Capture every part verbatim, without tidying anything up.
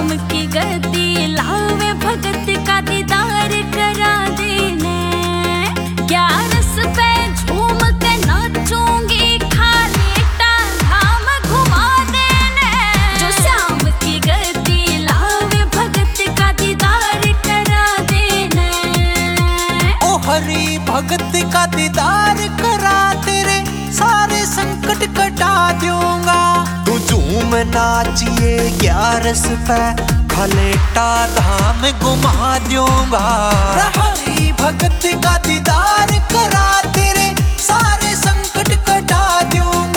श्याम की गद्दी लावे भगत का दीदार करा देने। ग्यारस पे झूम के नाचूंगी खालेटा धाम घुमा देने। जो श्याम की गद्दी लावे भगत का दीदार करा देने। ओ हरि भगत का दीदार करा तेरे सारे संकट कटा दूंगा। तू झूम नाचिए ग्यारस पे खलेटा धाम घुमा दूंगा। हरि भगत का दीदार करा तेरे सारे संकट कटा दूंगा।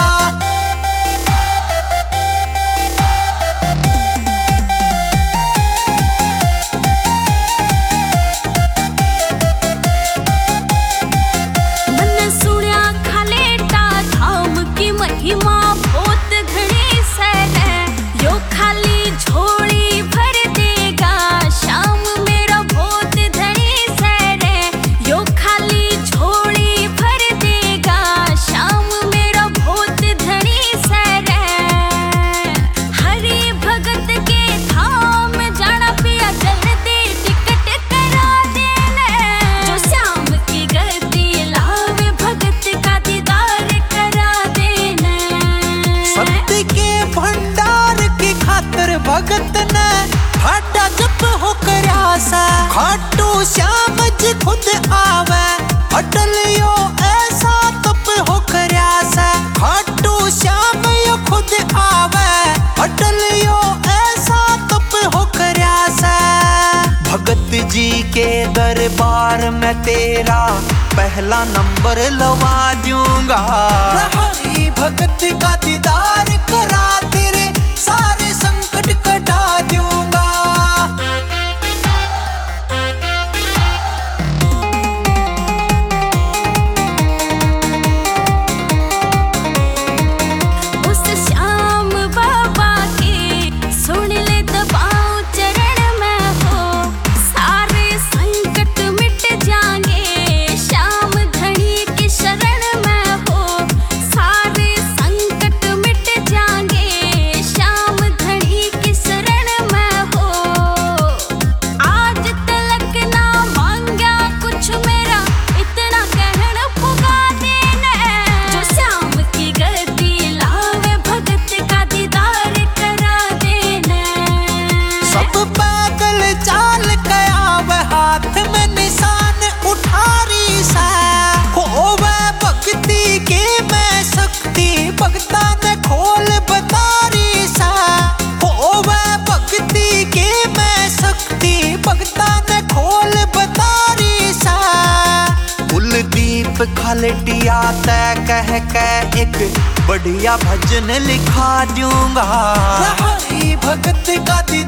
मन सुनिया खालेटा धाम की महिमा बहुत घनी सै। यो खाली झोली भर देगा श्याम मेरा बहुत धनी सै। यो खाली झोली भर देगा श्याम मेरा बहुत धनी सै। हरि भगत के धाम जाना पिया जल्दी टिकट करा देने। जो श्याम की गद्दी लावे भगत का दीदार करा देने। सत्य के भंडार की खातिर भगत ने फाटा जप हो करयासा। खाटू श्याम जी खुद आवे अटल यो ऐसा तप हो करयासा। खाटू श्याम यो खुद आवे अटल यो ऐसा तप हो करयासा। भगत जी के दरबार में तेरा पहला नंबर लवा दूंगा। हरि भगत का दीदार करा तेरे सारे संकट कटा दूंगा। उस श्याम बाबा की सुन ले दबाओ चरण में हो। सारे संकट मिट जाएंगे श्याम धनी की शरण में हो। सारे संकट मिट जाएंगे श्याम धनी की शरण में हो। आज तलक ना मांगा कुछ मेरा इतना कहन पुगा देने। जो श्याम की गद्दी लावे भगत का दीदार करा देने। सब पैदल चाल गया वह हाथ में निशान उठारी सा। होवे भक्ति के मैं शक्ति भक्ता ने खोल बतारी सा। होवे भक्ति के मैं शक्ति भक्ता ने खोल बतारी सा। कुलदीप खालेटिया तय कह के एक बढ़िया भजन लिखा दूंगा। हरि भगत का